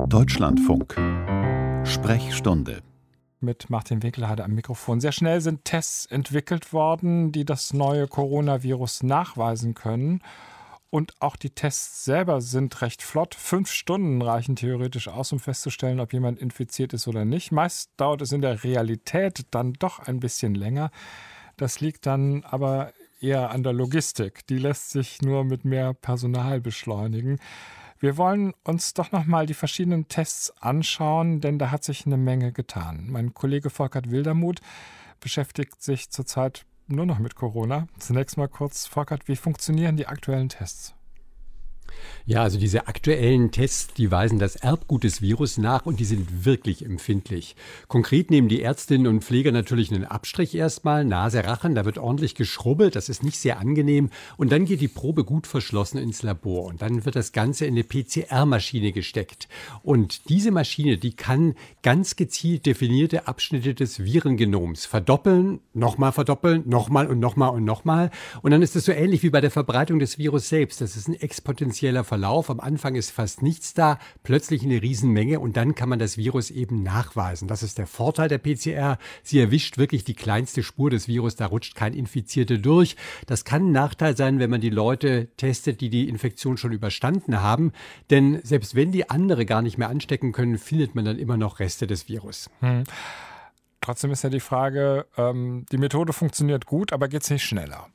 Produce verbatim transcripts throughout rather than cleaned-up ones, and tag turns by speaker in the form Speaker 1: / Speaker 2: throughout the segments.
Speaker 1: Deutschlandfunk. Sprechstunde.
Speaker 2: Mit Martin Winkelheide am Mikrofon. Sehr schnell sind Tests entwickelt worden, die das neue Coronavirus nachweisen können. Und auch die Tests selber sind recht flott. Fünf Stunden reichen theoretisch aus, um festzustellen, ob jemand infiziert ist oder nicht. Meist dauert es in der Realität dann doch ein bisschen länger. Das liegt dann aber eher an der Logistik. Die lässt sich nur mit mehr Personal beschleunigen. Wir wollen uns doch noch mal die verschiedenen Tests anschauen, denn da hat sich eine Menge getan. Mein Kollege Volkert Wildermuth beschäftigt sich zurzeit nur noch mit Corona. Zunächst mal kurz, Volkert, wie funktionieren die aktuellen Tests?
Speaker 3: Ja, also diese aktuellen Tests, die weisen das Erbgut des Virus nach und die sind wirklich empfindlich. Konkret nehmen die Ärztinnen und Pfleger natürlich einen Abstrich erstmal, Nase, Rachen, da wird ordentlich geschrubbelt, das ist nicht sehr angenehm und dann geht die Probe gut verschlossen ins Labor und dann wird das Ganze in eine P C R-Maschine gesteckt. Und diese Maschine, die kann ganz gezielt definierte Abschnitte des Virengenoms verdoppeln, nochmal verdoppeln, nochmal und nochmal und nochmal und dann ist es so ähnlich wie bei der Verbreitung des Virus selbst, das ist ein exponentieller Verlauf. Am Anfang ist fast nichts da, plötzlich eine Riesenmenge und dann kann man das Virus eben nachweisen. Das ist der Vorteil der P C R. Sie erwischt wirklich die kleinste Spur des Virus, da rutscht kein Infizierter durch. Das kann ein Nachteil sein, wenn man die Leute testet, die die Infektion schon überstanden haben. Denn selbst wenn die andere gar nicht mehr anstecken können, findet man dann immer noch Reste des Virus.
Speaker 2: Hm. Trotzdem ist ja die Frage, ähm, die Methode funktioniert gut, aber geht es nicht schneller?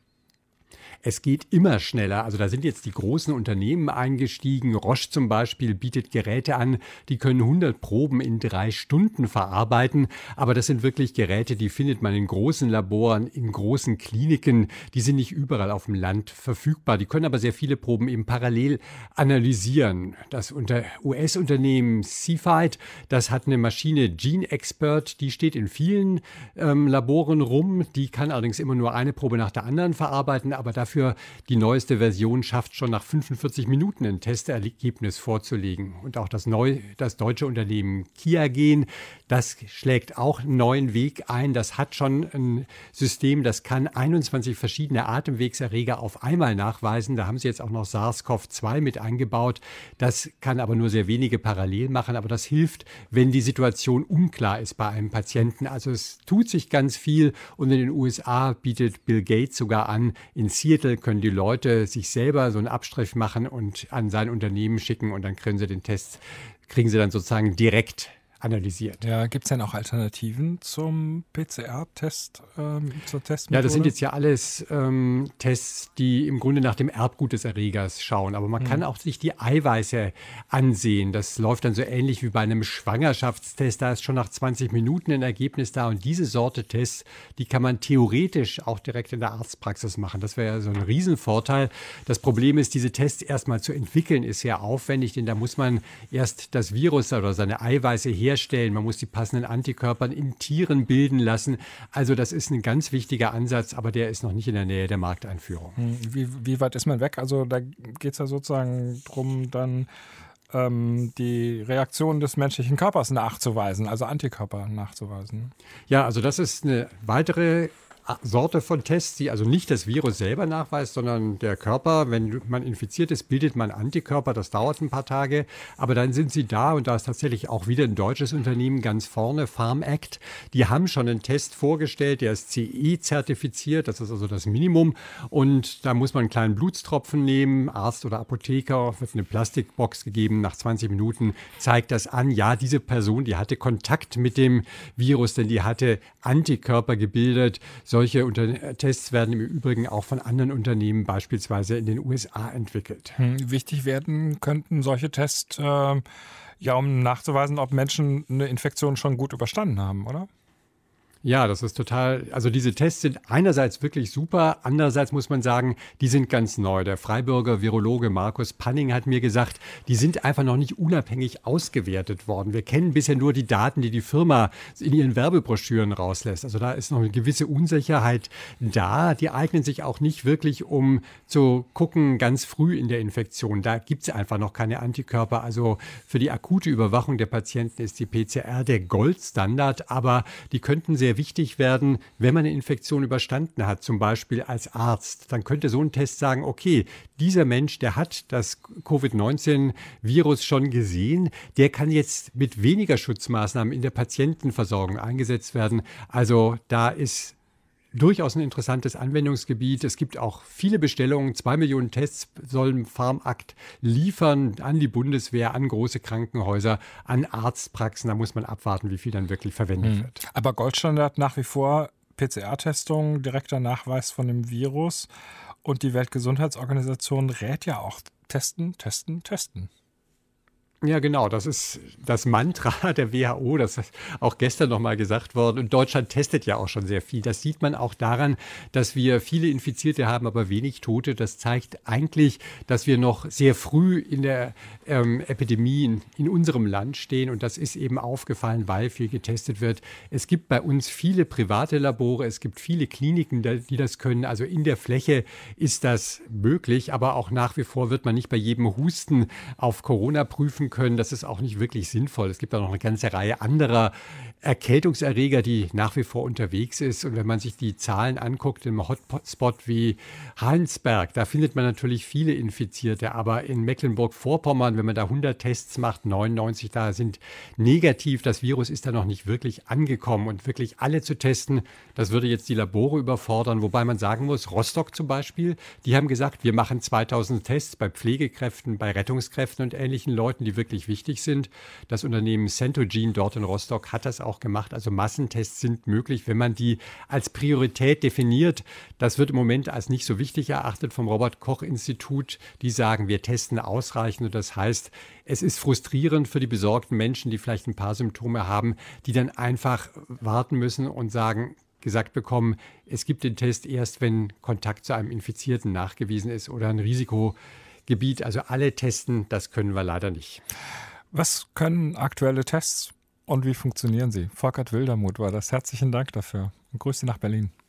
Speaker 3: Es geht immer schneller. Also da sind jetzt die großen Unternehmen eingestiegen. Roche zum Beispiel bietet Geräte an, die können hundert Proben in drei Stunden verarbeiten. Aber das sind wirklich Geräte, die findet man in großen Laboren, in großen Kliniken. Die sind nicht überall auf dem Land verfügbar. Die können aber sehr viele Proben eben parallel analysieren. Das U S-Unternehmen Cepheid, das hat eine Maschine GeneXpert, die steht in vielen ähm, Laboren rum. Die kann allerdings immer nur eine Probe nach der anderen verarbeiten, aber dafür die neueste Version schafft schon nach fünfundvierzig Minuten ein Testergebnis vorzulegen. Und auch das, neu, das deutsche Unternehmen QIAGEN, das schlägt auch einen neuen Weg ein. Das hat schon ein System, das kann einundzwanzig verschiedene Atemwegserreger auf einmal nachweisen. Da haben sie jetzt auch noch SARS-C o V zwei mit eingebaut. Das kann aber nur sehr wenige parallel machen. Aber das hilft, wenn die Situation unklar ist bei einem Patienten. Also es tut sich ganz viel. Und in den U S A bietet Bill Gates sogar an, in Seattle können die Leute sich selber so einen Abstrich machen und an sein Unternehmen schicken und dann kriegen sie den Test, kriegen sie dann sozusagen direkt analysiert.
Speaker 2: Ja, gibt es denn auch Alternativen zum P C R-Test, ähm, zur Testmethode?
Speaker 3: Ja, das sind jetzt ja alles ähm, Tests, die im Grunde nach dem Erbgut des Erregers schauen. Aber man mhm. kann auch sich die Eiweiße ansehen. Das läuft dann so ähnlich wie bei einem Schwangerschaftstest. Da ist schon nach zwanzig Minuten ein Ergebnis da. Und diese Sorte Tests, die kann man theoretisch auch direkt in der Arztpraxis machen. Das wäre ja so ein Riesenvorteil. Das Problem ist, diese Tests erstmal zu entwickeln, ist sehr aufwendig, denn da muss man erst das Virus oder seine Eiweiße herstellen. Man muss die passenden Antikörper in Tieren bilden lassen. Also das ist ein ganz wichtiger Ansatz, aber der ist noch nicht in der Nähe der Markteinführung.
Speaker 2: Wie, wie weit ist man weg? Also da geht es ja sozusagen darum, dann ähm, die Reaktion des menschlichen Körpers nachzuweisen, also Antikörper nachzuweisen.
Speaker 3: Ja, also das ist eine weitere Sorte von Tests, die also nicht das Virus selber nachweist, sondern der Körper. Wenn man infiziert ist, bildet man Antikörper. Das dauert ein paar Tage. Aber dann sind sie da und da ist tatsächlich auch wieder ein deutsches Unternehmen ganz vorne, PharmAct. Die haben schon einen Test vorgestellt, der ist C E-zertifiziert. Das ist also das Minimum. Und da muss man einen kleinen Blutstropfen nehmen. Arzt oder Apotheker, wird eine Plastikbox gegeben. Nach zwanzig Minuten zeigt das an, ja, diese Person, die hatte Kontakt mit dem Virus, denn die hatte Antikörper gebildet. Solche Unter- Tests werden im Übrigen auch von anderen Unternehmen, beispielsweise in den U S A, entwickelt.
Speaker 2: Hm, wichtig werden könnten solche Tests, äh, ja, um nachzuweisen, ob Menschen eine Infektion schon gut überstanden haben, oder?
Speaker 3: Ja, das ist total, also diese Tests sind einerseits wirklich super, andererseits muss man sagen, die sind ganz neu. Der Freiburger Virologe Markus Panning hat mir gesagt, die sind einfach noch nicht unabhängig ausgewertet worden. Wir kennen bisher nur die Daten, die die Firma in ihren Werbebroschüren rauslässt. Also da ist noch eine gewisse Unsicherheit da. Die eignen sich auch nicht wirklich, um zu gucken, ganz früh in der Infektion. Da gibt es einfach noch keine Antikörper. Also für die akute Überwachung der Patienten ist die P C R der Goldstandard, aber die könnten sehr sehr wichtig werden, wenn man eine Infektion überstanden hat, zum Beispiel als Arzt. Dann könnte so ein Test sagen, okay, dieser Mensch, der hat das Covid neunzehn Virus schon gesehen, der kann jetzt mit weniger Schutzmaßnahmen in der Patientenversorgung eingesetzt werden. Also da ist durchaus ein interessantes Anwendungsgebiet. Es gibt auch viele Bestellungen. Zwei Millionen Tests sollen Pharmakt liefern an die Bundeswehr, an große Krankenhäuser, an Arztpraxen. Da muss man abwarten, wie viel dann wirklich verwendet
Speaker 2: mhm.
Speaker 3: wird.
Speaker 2: Aber Goldstandard nach wie vor P C R-Testung, direkter Nachweis von dem Virus. Und die Weltgesundheitsorganisation rät ja auch testen, testen, testen.
Speaker 3: Ja, genau. Das ist das Mantra der W H O. Das ist auch gestern noch mal gesagt worden. Und Deutschland testet ja auch schon sehr viel. Das sieht man auch daran, dass wir viele Infizierte haben, aber wenig Tote. Das zeigt eigentlich, dass wir noch sehr früh in der ähm, Epidemie in, in unserem Land stehen. Und das ist eben aufgefallen, weil viel getestet wird. Es gibt bei uns viele private Labore. Es gibt viele Kliniken, die das können. Also in der Fläche ist das möglich. Aber auch nach wie vor wird man nicht bei jedem Husten auf Corona prüfen können. Das ist auch nicht wirklich sinnvoll. Es gibt da noch eine ganze Reihe anderer Erkältungserreger, die nach wie vor unterwegs ist. Und wenn man sich die Zahlen anguckt im Hotspot wie Heinsberg, da findet man natürlich viele Infizierte. Aber in Mecklenburg-Vorpommern, wenn man da hundert Tests macht, neunundneunzig da sind negativ. Das Virus ist da noch nicht wirklich angekommen. Und wirklich alle zu testen, das würde jetzt die Labore überfordern. Wobei man sagen muss, Rostock zum Beispiel, die haben gesagt, wir machen zweitausend Tests bei Pflegekräften, bei Rettungskräften und ähnlichen Leuten, die wirklich wichtig sind. Das Unternehmen Centogene dort in Rostock hat das auch gemacht. Also Massentests sind möglich, wenn man die als Priorität definiert. Das wird im Moment als nicht so wichtig erachtet vom Robert-Koch-Institut. Die sagen, wir testen ausreichend. Und das heißt, es ist frustrierend für die besorgten Menschen, die vielleicht ein paar Symptome haben, die dann einfach warten müssen und sagen, gesagt bekommen, es gibt den Test erst, wenn Kontakt zu einem Infizierten nachgewiesen ist oder ein Risikogebiet. Also alle testen, das können wir leider nicht.
Speaker 2: Was können aktuelle Tests und wie funktionieren sie? Volkert Wildermuth war das. Herzlichen Dank dafür und Grüße nach Berlin.